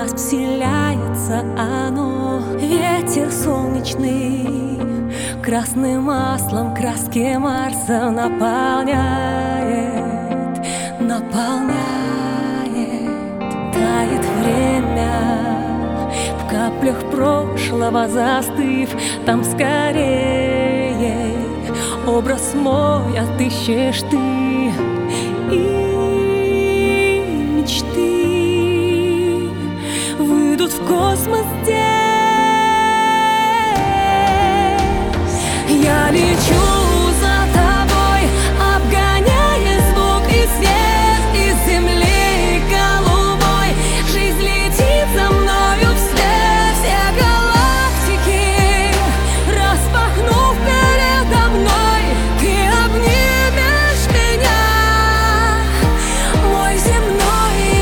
нас вселяется оно. Ветер солнечный красным маслом краски Марса наполняет. Тает время в каплях прошлого застыв. Там скорее образ мой отыщешь ты. И мечты выйдут в космос здесь. Я лечу за тобой, обгоняя звук и свет из земли голубой. Жизнь летит за мною вслед, все галактики распахнув передо мной. Ты обнимешь меня, мой земной и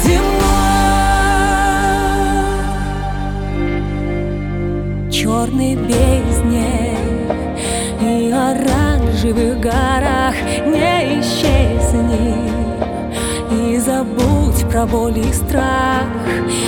неземной. Черной бездне и оранжевых горах не исчезни, и забудь про боль и страх.